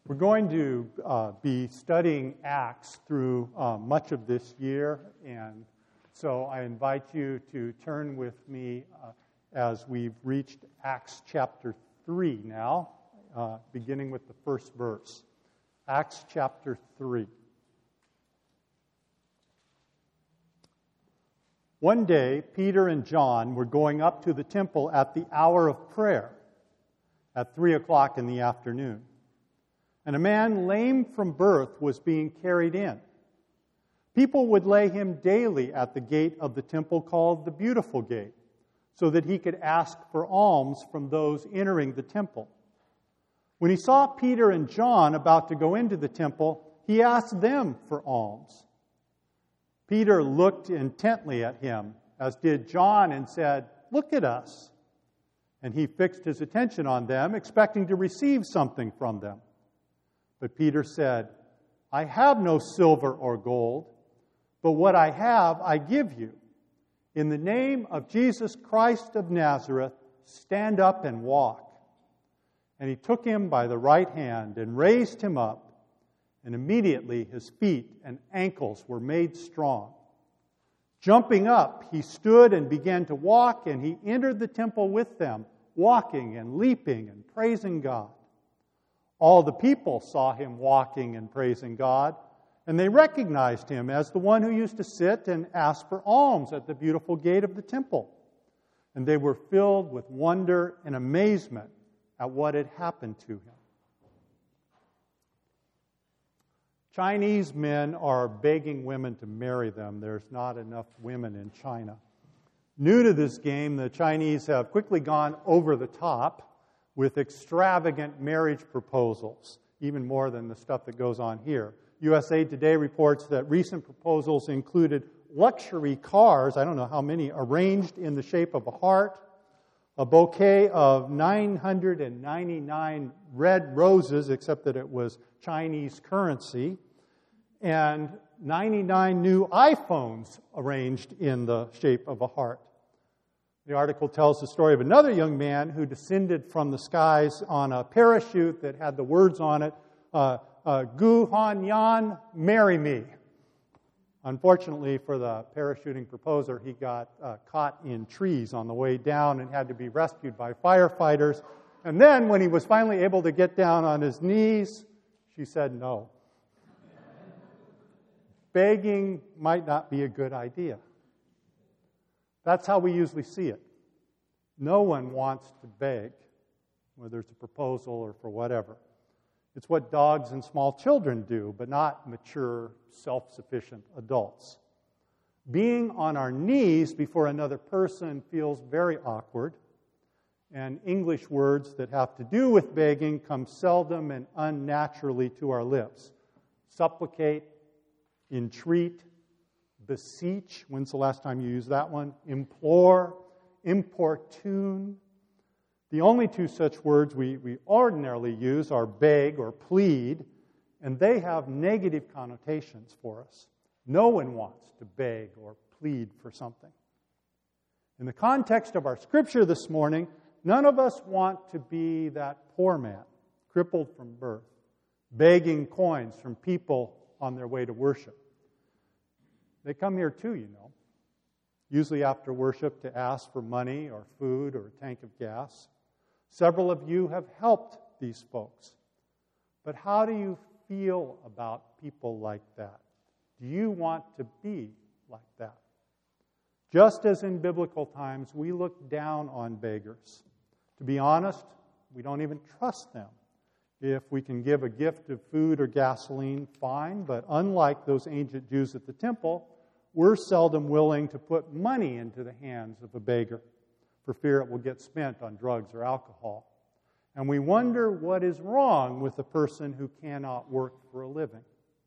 We're going to be studying Acts through much of this year, and so I invite you to turn with me as we've reached Acts chapter 3 now, beginning with the first verse. Acts chapter 3. One day, Peter and John were going up to the temple at the hour of prayer, at 3 o'clock in the afternoon. And a man lame from birth was being carried in. People would lay him daily at the gate of the temple called the Beautiful Gate, so that he could ask for alms from those entering the temple. When he saw Peter and John about to go into the temple, he asked them for alms. Peter looked intently at him, as did John, and said, "Look at us." And he fixed his attention on them, expecting to receive something from them. But Peter said, "I have no silver or gold, but what I have I give you. In the name of Jesus Christ of Nazareth, stand up and walk." And he took him by the right hand and raised him up, and immediately his feet and ankles were made strong. Jumping up, he stood and began to walk, and he entered the temple with them, walking and leaping and praising God. All the people saw him walking and praising God, and they recognized him as the one who used to sit and ask for alms at the Beautiful Gate of the temple. And they were filled with wonder and amazement at what had happened to him. Chinese men are begging women to marry them. There's not enough women in China. New to this game, the Chinese have quickly gone over the top with extravagant marriage proposals, even more than the stuff that goes on here. USA Today reports that recent proposals included luxury cars, I don't know how many, arranged in the shape of a heart, a bouquet of 999 red roses, except that it was Chinese currency, and 99 new iPhones arranged in the shape of a heart. The article tells the story of another young man who descended from the skies on a parachute that had the words on it, "Gu Han Yan, marry me." Unfortunately for the parachuting proposer, he got caught in trees on the way down and had to be rescued by firefighters. And then when he was finally able to get down on his knees, she said no. Begging might not be a good idea. That's how we usually see it. No one wants to beg, whether it's a proposal or for whatever. It's what dogs and small children do, but not mature, self-sufficient adults. Being on our knees before another person feels very awkward, and English words that have to do with begging come seldom and unnaturally to our lips. Supplicate, entreat, beseech, when's the last time you used that one? Implore, importune. The only two such words we ordinarily use are beg or plead, and they have negative connotations for us. No one wants to beg or plead for something. In the context of our scripture this morning, none of us want to be that poor man, crippled from birth, begging coins from people on their way to worship. They come here too, you know, usually after worship to ask for money or food or a tank of gas. Several of you have helped these folks. But how do you feel about people like that? Do you want to be like that? Just as in biblical times, we look down on beggars. To be honest, we don't even trust them. If we can give a gift of food or gasoline, fine, but unlike those ancient Jews at the temple, we're seldom willing to put money into the hands of a beggar for fear it will get spent on drugs or alcohol. And we wonder what is wrong with a person who cannot work for a living.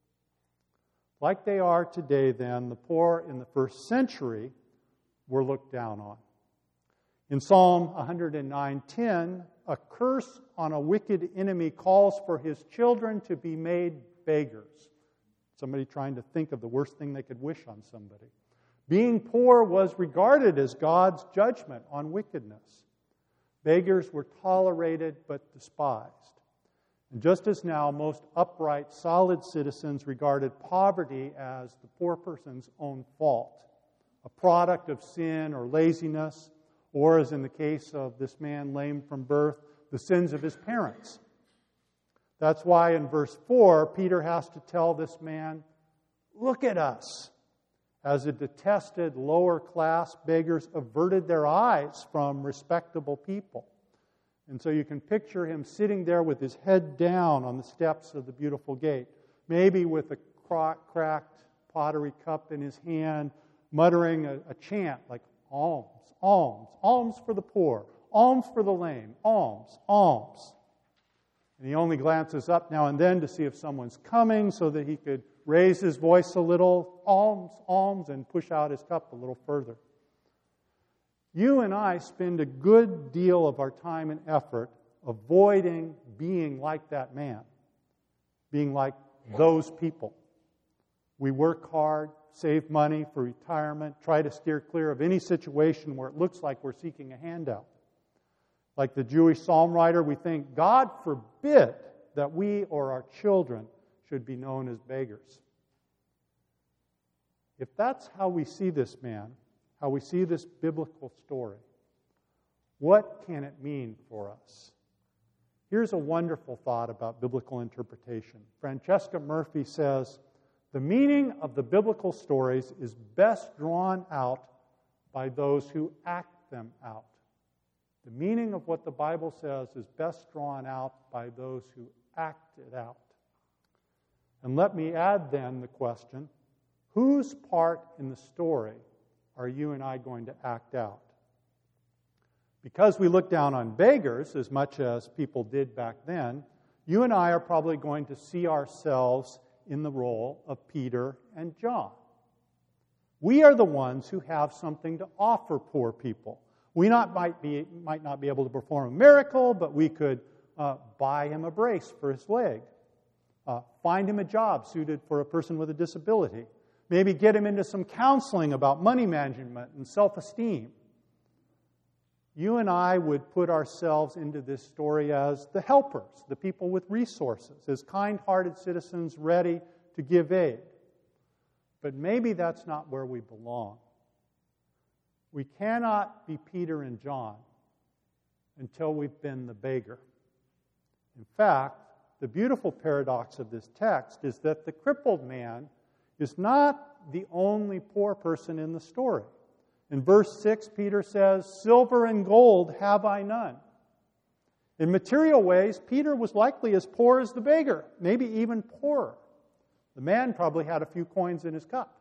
Like they are today, then, the poor in the first century were looked down on. In Psalm 109:10, a curse on a wicked enemy calls for his children to be made beggars. Somebody trying to think of the worst thing they could wish on somebody. Being poor was regarded as God's judgment on wickedness. Beggars were tolerated but despised. And just as now most upright, solid citizens regarded poverty as the poor person's own fault, a product of sin or laziness, or as in the case of this man lame from birth, the sins of his parents. That's why in verse 4, Peter has to tell this man, look at us. As the detested lower-class beggars averted their eyes from respectable people. And so you can picture him sitting there with his head down on the steps of the beautiful gate, maybe with a cracked pottery cup in his hand, muttering a chant like, alms, alms, alms for the poor, alms for the lame, alms, alms. And he only glances up now and then to see if someone's coming so that he could raise his voice a little, alms, alms, and push out his cup a little further. You and I spend a good deal of our time and effort avoiding being like that man, being like those people. We work hard, save money for retirement, try to steer clear of any situation where it looks like we're seeking a handout. Like the Jewish psalm writer, we think, God forbid that we or our children should be known as beggars. If that's how we see this man, how we see this biblical story, what can it mean for us? Here's a wonderful thought about biblical interpretation. Francesca Murphy says, the meaning of the biblical stories is best drawn out by those who act them out. The meaning of what the Bible says is best drawn out by those who act it out. And let me add then the question, whose part in the story are you and I going to act out? Because we look down on beggars as much as people did back then, you and I are probably going to see ourselves in the role of Peter and John. We are the ones who have something to offer poor people. We might not be able to perform a miracle, but we could buy him a brace for his leg, find him a job suited for a person with a disability, maybe get him into some counseling about money management and self-esteem. You and I would put ourselves into this story as the helpers, the people with resources, as kind-hearted citizens ready to give aid. But maybe that's not where we belong. We cannot be Peter and John until we've been the beggar. In fact, the beautiful paradox of this text is that the crippled man is not the only poor person in the story. In verse 6, Peter says, silver and gold have I none. In material ways, Peter was likely as poor as the beggar, maybe even poorer. The man probably had a few coins in his cup.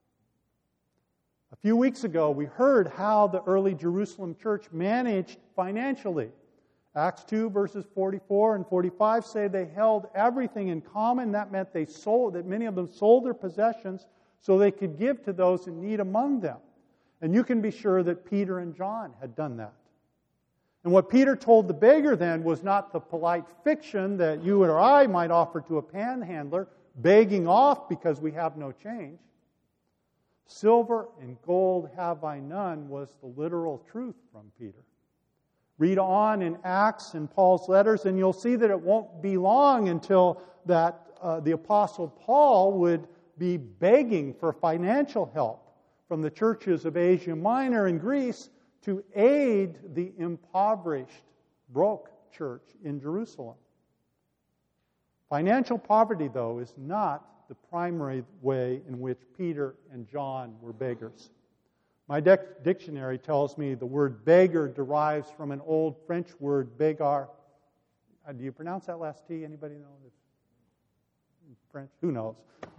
A few weeks ago, we heard how the early Jerusalem church managed financially. Acts 2, verses 44 and 45 say they held everything in common. That meant that many of them sold their possessions so they could give to those in need among them. And you can be sure that Peter and John had done that. And what Peter told the beggar then was not the polite fiction that you or I might offer to a panhandler, begging off because we have no change. Silver and gold have I none was the literal truth from Peter. Read on in Acts and Paul's letters, and you'll see that it won't be long until that the Apostle Paul would be begging for financial help from the churches of Asia Minor and Greece to aid the impoverished, broke church in Jerusalem. Financial poverty, though, is not the primary way in which Peter and John were beggars. My dictionary tells me the word beggar derives from an old French word, begar. Do you pronounce that last T? Anybody know? French? Who knows?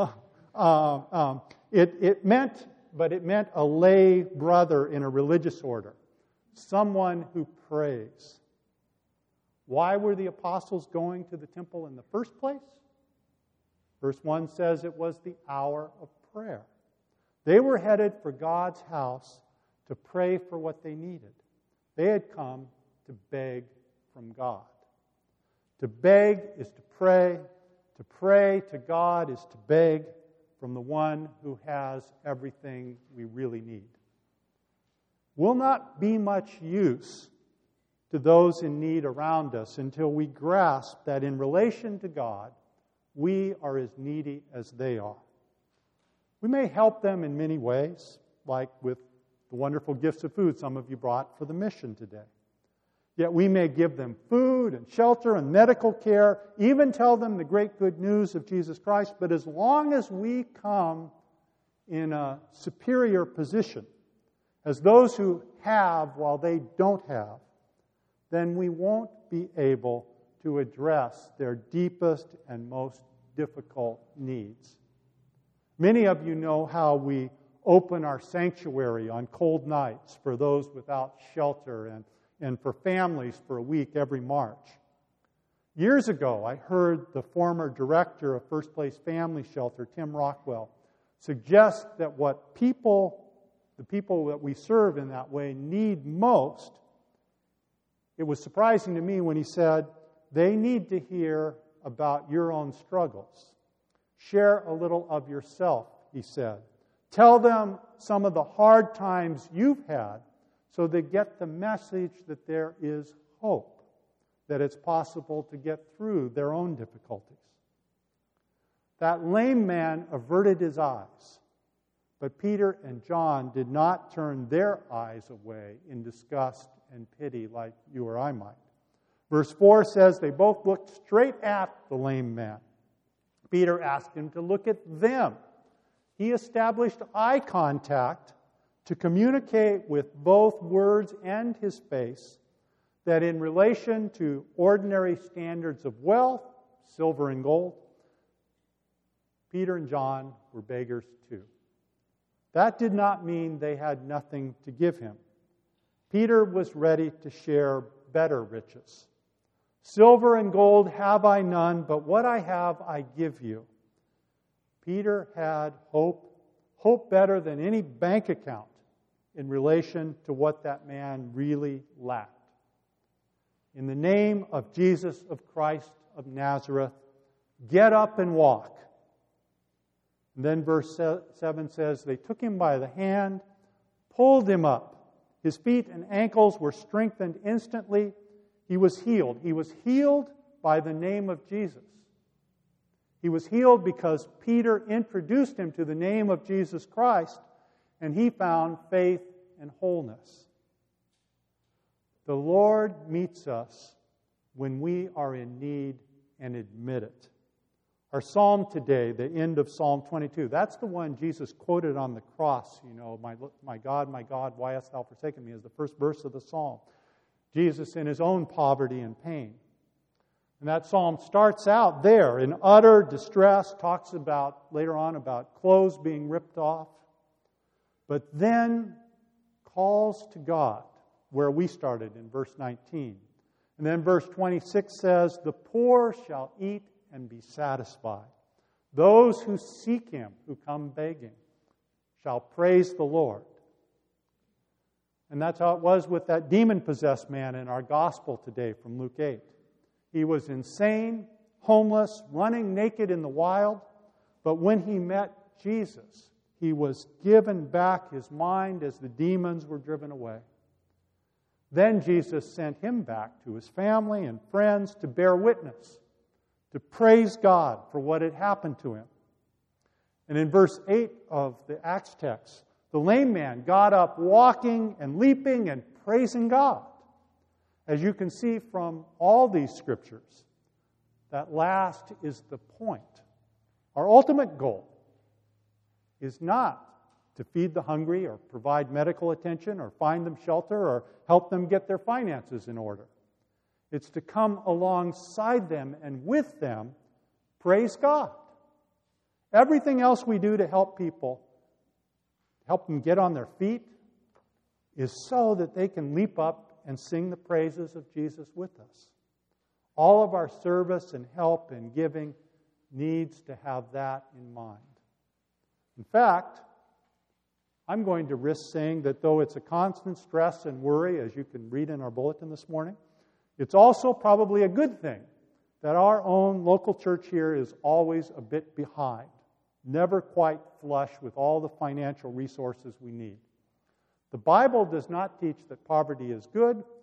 It meant a lay brother in a religious order, someone who prays. Why were the apostles going to the temple in the first place? Verse 1 says it was the hour of prayer. They were headed for God's house to pray for what they needed. They had come to beg from God. To beg is to pray. To pray to God is to beg from the one who has everything we really need. Will not be much use to those in need around us until we grasp that in relation to God, we are as needy as they are. We may help them in many ways, like with the wonderful gifts of food some of you brought for the mission today. Yet we may give them food and shelter and medical care, even tell them the great good news of Jesus Christ. But as long as we come in a superior position, as those who have while they don't have, then we won't be able to address their deepest and most difficult needs. Many of you know how we open our sanctuary on cold nights for those without shelter and for families for a week every March. Years ago, I heard the former director of First Place Family Shelter, Tim Rockwell, suggest that what the people that we serve in that way need most, it was surprising to me when he said, they need to hear about your own struggles. Share a little of yourself, he said. Tell them some of the hard times you've had so they get the message that there is hope, that it's possible to get through their own difficulties. That lame man averted his eyes, but Peter and John did not turn their eyes away in disgust and pity like you or I might. Verse 4 says they both looked straight at the lame man. Peter asked him to look at them. He established eye contact to communicate with both words and his face that in relation to ordinary standards of wealth, silver and gold, Peter and John were beggars too. That did not mean they had nothing to give him. Peter was ready to share better riches. Silver and gold have I none, but what I have I give you. Peter had hope better than any bank account in relation to what that man really lacked. In the name of Jesus of Christ of Nazareth, get up and walk. And then verse 7 says, they took him by the hand, pulled him up. His feet and ankles were strengthened instantly. He was healed. He was healed by the name of Jesus. He was healed because Peter introduced him to the name of Jesus Christ, and he found faith and wholeness. The Lord meets us when we are in need and admit it. Our psalm today, the end of Psalm 22, that's the one Jesus quoted on the cross. You know, my God, why hast thou forsaken me, is the first verse of the psalm. Jesus in his own poverty and pain. And that psalm starts out there in utter distress, talks about later on about clothes being ripped off, but then calls to God, where we started in verse 19. And then verse 26 says, the poor shall eat and be satisfied. Those who seek him, who come begging, shall praise the Lord. And that's how it was with that demon-possessed man in our gospel today from Luke 8. He was insane, homeless, running naked in the wild, but when he met Jesus, he was given back his mind as the demons were driven away. Then Jesus sent him back to his family and friends to bear witness, to praise God for what had happened to him. And in verse 8 of the Acts text, the lame man got up walking and leaping and praising God. As you can see from all these scriptures, that last is the point. Our ultimate goal is not to feed the hungry or provide medical attention or find them shelter or help them get their finances in order. It's to come alongside them and with them praise God. Everything else we do to help people, help them get on their feet, is so that they can leap up and sing the praises of Jesus with us. All of our service and help and giving needs to have that in mind. In fact, I'm going to risk saying that though it's a constant stress and worry, as you can read in our bulletin this morning, it's also probably a good thing that our own local church here is always a bit behind, never quite flush with all the financial resources we need. The Bible does not teach that poverty is good,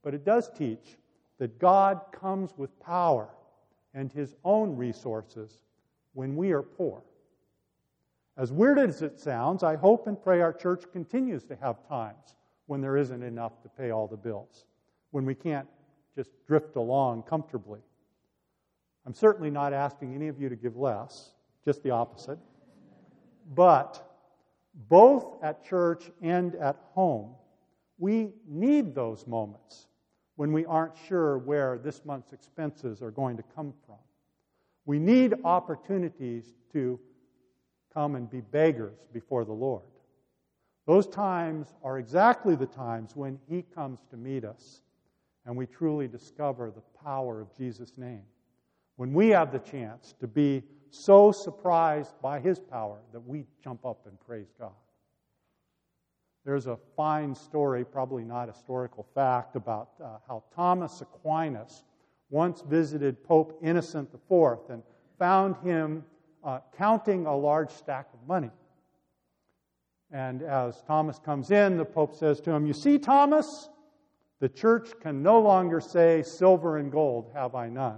but it does teach that God comes with power and His own resources when we are poor. As weird as it sounds, I hope and pray our church continues to have times when there isn't enough to pay all the bills, when we can't just drift along comfortably. I'm certainly not asking any of you to give less, just the opposite. But both at church and at home, we need those moments when we aren't sure where this month's expenses are going to come from. We need opportunities to come and be beggars before the Lord. Those times are exactly the times when He comes to meet us and we truly discover the power of Jesus' name. When we have the chance to be so surprised by His power that we jump up and praise God. There's a fine story, probably not historical fact, about how Thomas Aquinas once visited Pope Innocent IV and found him counting a large stack of money. And as Thomas comes in, the Pope says to him, "You see, Thomas, the church can no longer say, 'Silver and gold have I none.'"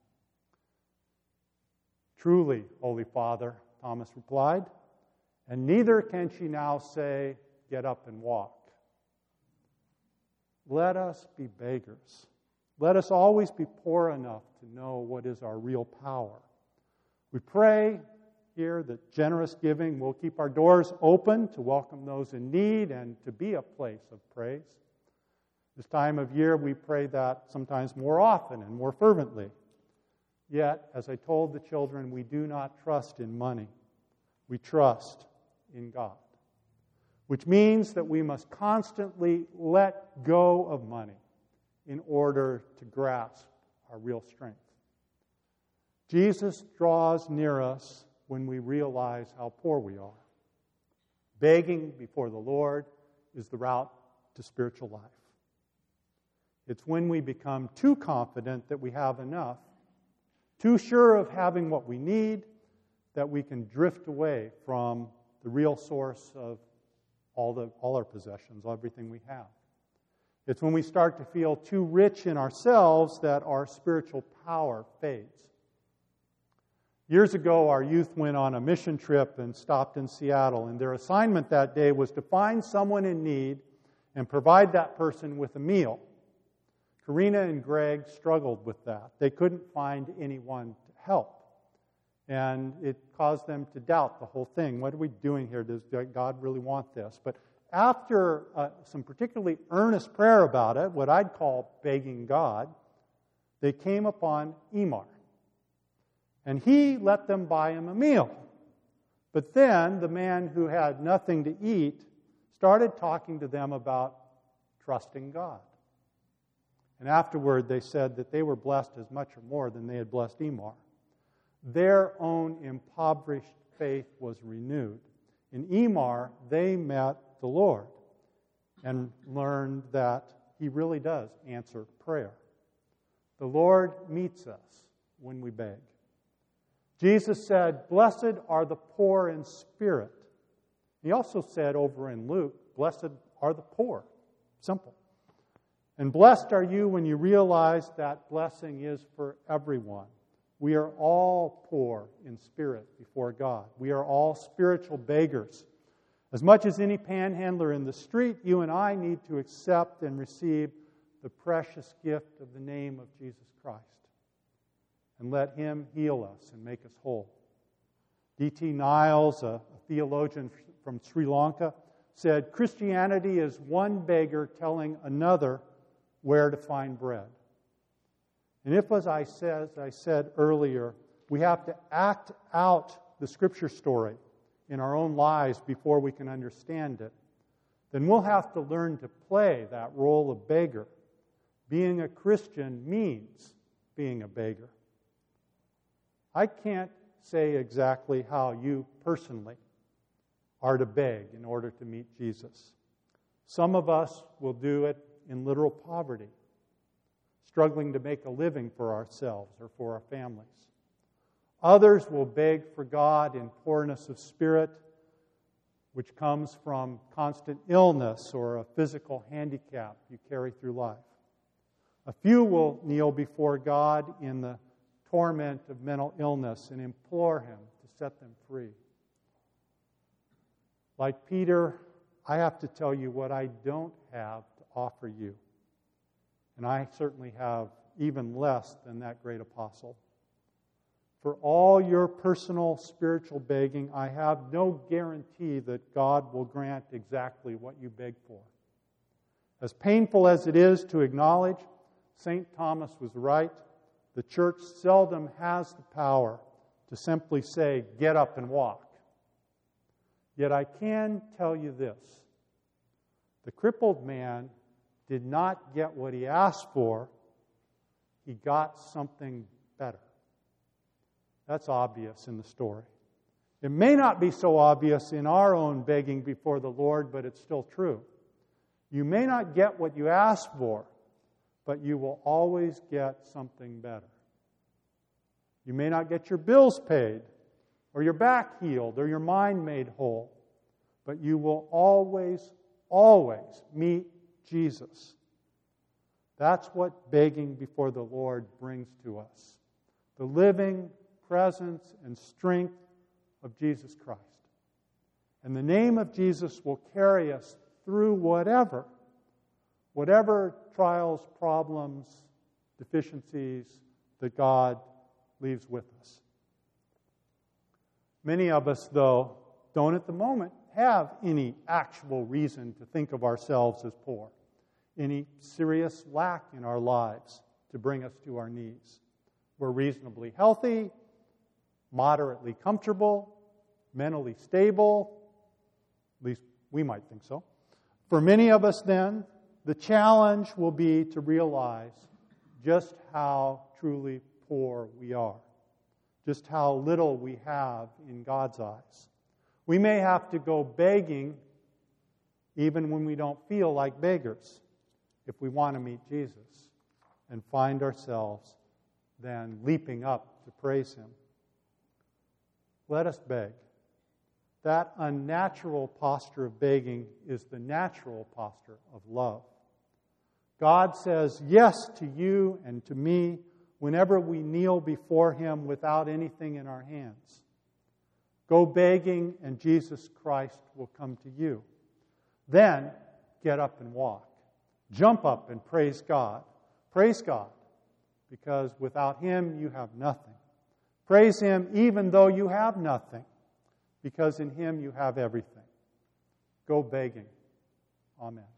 "Truly, Holy Father," Thomas replied, "and neither can she now say, 'Get up and walk.'" Let us be beggars. Let us always be poor enough to know what is our real power. We pray here that generous giving will keep our doors open to welcome those in need and to be a place of praise. This time of year, we pray that sometimes more often and more fervently. Yet, as I told the children, we do not trust in money. We trust in God. Which means that we must constantly let go of money in order to grasp our real strength. Jesus draws near us when we realize how poor we are. Begging before the Lord is the route to spiritual life. It's when we become too confident that we have enough, too sure of having what we need, that we can drift away from the real source of all our possessions, everything we have. It's when we start to feel too rich in ourselves that our spiritual power fades. Years ago, our youth went on a mission trip and stopped in Seattle, and their assignment that day was to find someone in need and provide that person with a meal. Karina and Greg struggled with that. They couldn't find anyone to help. And it caused them to doubt the whole thing. What are we doing here? Does God really want this? But after some particularly earnest prayer about it, what I'd call begging God, they came upon Emar. And he let them buy him a meal. But then the man who had nothing to eat started talking to them about trusting God. And afterward they said that they were blessed as much or more than they had blessed Emar. Their own impoverished faith was renewed. In Emar, they met the Lord and learned that He really does answer prayer. The Lord meets us when we beg. Jesus said, "Blessed are the poor in spirit." He also said over in Luke, "Blessed are the poor." Simple. And blessed are you when you realize that blessing is for everyone. We are all poor in spirit before God. We are all spiritual beggars. As much as any panhandler in the street, you and I need to accept and receive the precious gift of the name of Jesus Christ. And let Him heal us and make us whole. D.T. Niles, a theologian from Sri Lanka, said, "Christianity is one beggar telling another where to find bread." And if, as I said earlier, we have to act out the Scripture story in our own lives before we can understand it, then we'll have to learn to play that role of beggar. Being a Christian means being a beggar. I can't say exactly how you personally are to beg in order to meet Jesus. Some of us will do it in literal poverty, struggling to make a living for ourselves or for our families. Others will beg for God in poorness of spirit, which comes from constant illness or a physical handicap you carry through life. A few will kneel before God in the torment of mental illness and implore Him to set them free. Like Peter, I have to tell you what I don't have to offer you. And I certainly have even less than that great apostle. For all your personal spiritual begging, I have no guarantee that God will grant exactly what you beg for. As painful as it is to acknowledge, St. Thomas was right. The church seldom has the power to simply say, get up and walk. Yet I can tell you this. The crippled man did not get what he asked for. He got something better. That's obvious in the story. It may not be so obvious in our own begging before the Lord, but it's still true. You may not get what you ask for, but you will always get something better. You may not get your bills paid, or your back healed, or your mind made whole, but you will always, always meet Jesus. That's what begging before the Lord brings to us. The living presence and strength of Jesus Christ. And the name of Jesus will carry us through whatever trials, problems, deficiencies that God leaves with us. Many of us, though, don't at the moment have any actual reason to think of ourselves as poor, any serious lack in our lives to bring us to our knees. We're reasonably healthy, moderately comfortable, mentally stable, at least we might think so. For many of us then, the challenge will be to realize just how truly poor we are, just how little we have in God's eyes. We may have to go begging even when we don't feel like beggars if we want to meet Jesus and find ourselves then leaping up to praise Him. Let us beg. That unnatural posture of begging is the natural posture of love. God says yes to you and to me whenever we kneel before Him without anything in our hands. Go begging and Jesus Christ will come to you. Then get up and walk. Jump up and praise God. Praise God, because without Him you have nothing. Praise Him even though you have nothing, because in Him you have everything. Go begging. Amen.